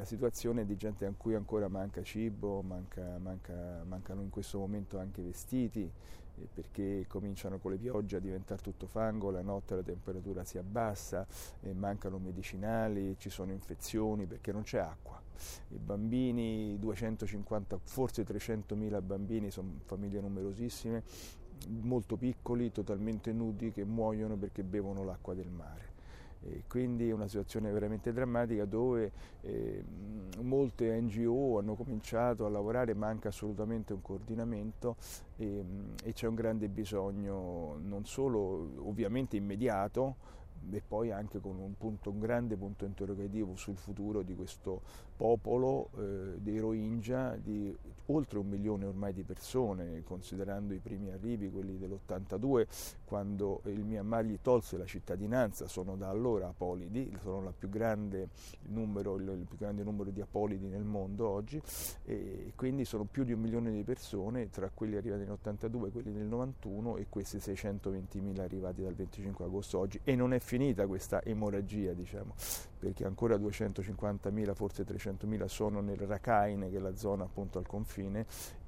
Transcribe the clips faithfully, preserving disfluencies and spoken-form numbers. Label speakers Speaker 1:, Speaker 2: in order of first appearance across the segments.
Speaker 1: situazione di gente a cui ancora manca cibo, manca, manca, mancano in questo momento anche vestiti, eh, perché cominciano con le piogge a diventare tutto fango, la notte la temperatura si abbassa, eh, mancano medicinali, ci sono infezioni perché non c'è acqua. I bambini, duecentocinquanta, forse trecentomila bambini, sono famiglie numerosissime, molto piccoli, totalmente nudi, che muoiono perché bevono l'acqua del mare. E quindi è una situazione veramente drammatica dove eh, molte N G O hanno cominciato a lavorare, manca assolutamente un coordinamento e, e c'è un grande bisogno non solo ovviamente immediato, e poi anche con un, punto, un grande punto interrogativo sul futuro di questo popolo eh, dei Rohingya, di oltre un milione ormai di persone, considerando i primi arrivi, quelli dell'ottantadue, quando il Myanmar gli tolse la cittadinanza. Sono da allora apolidi, sono la più grande, il, numero, il, il più grande numero di apolidi nel mondo oggi, e quindi sono più di un milione di persone, tra quelli arrivati nell'ottantadue, quelli del novantuno e questi seicentoventimila arrivati dal venticinque agosto oggi. E non è finita questa emorragia, diciamo, perché ancora duecentocinquantamila, forse trecentomila sono nel Rakhine, che è la zona appunto al confine,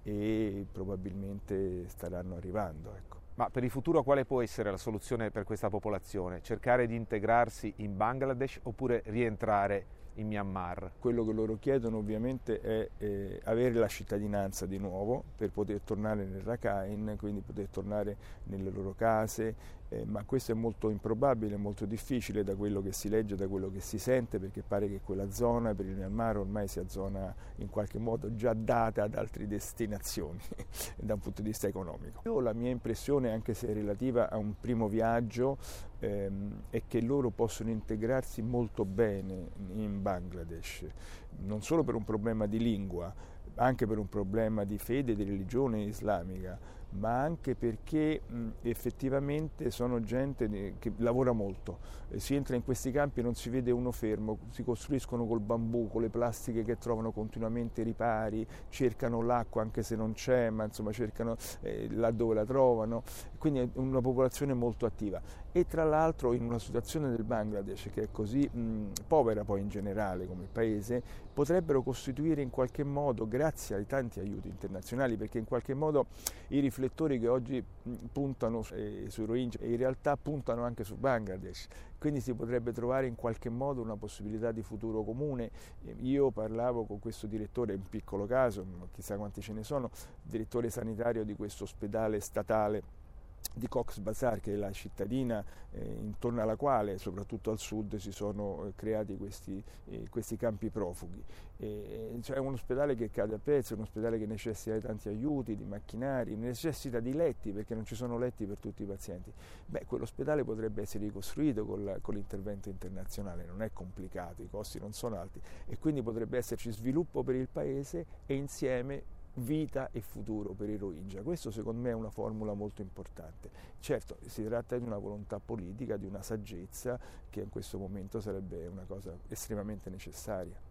Speaker 1: e probabilmente staranno arrivando. Ecco.
Speaker 2: Ma per il futuro quale può essere la soluzione per questa popolazione? Cercare di integrarsi in Bangladesh oppure rientrare in Myanmar?
Speaker 1: Quello che loro chiedono ovviamente è eh, avere la cittadinanza di nuovo per poter tornare nel Rakhine, quindi poter tornare nelle loro case, eh, ma questo è molto improbabile, molto difficile da quello che si legge, da quello che si sente, perché pare che quella zona per il Myanmar ormai sia zona in qualche modo già data ad altre destinazioni da un punto di vista economico. Io, la mia impressione, anche se relativa a un primo viaggio, ehm, è che loro possono integrarsi molto bene in Bangladesh, non solo per un problema di lingua, anche per un problema di fede, di religione islamica, ma anche perché mh, effettivamente sono gente che lavora molto. Eh, si entra in questi campi e non si vede uno fermo, si costruiscono col bambù, con le plastiche che trovano continuamente ripari, cercano l'acqua anche se non c'è, ma insomma cercano eh, là dove la trovano, quindi è una popolazione molto attiva. E tra l'altro in una situazione del Bangladesh che è così mh, povera poi in generale come paese, potrebbero costituire in qualche modo, grazie ai tanti aiuti internazionali, perché in qualche modo i riflettori che oggi puntano eh, sui Rohingya in realtà puntano anche su Bangladesh, quindi si potrebbe trovare in qualche modo una possibilità di futuro comune. Io parlavo con questo direttore, in piccolo caso, chissà quanti ce ne sono, direttore sanitario di questo ospedale statale di Cox's Bazar, che è la cittadina eh, intorno alla quale, soprattutto al sud, si sono eh, creati questi, eh, questi campi profughi. E, cioè, è un ospedale che cade a pezzi, è un ospedale che necessita di tanti aiuti, di macchinari, necessita di letti perché non ci sono letti per tutti i pazienti. Beh, quell'ospedale potrebbe essere ricostruito con, la, con l'intervento internazionale, non è complicato, i costi non sono alti e quindi potrebbe esserci sviluppo per il paese e insieme vita e futuro per i Rohingya. Questo secondo me è una formula molto importante. Certo, si tratta di una volontà politica, di una saggezza che in questo momento sarebbe una cosa estremamente necessaria.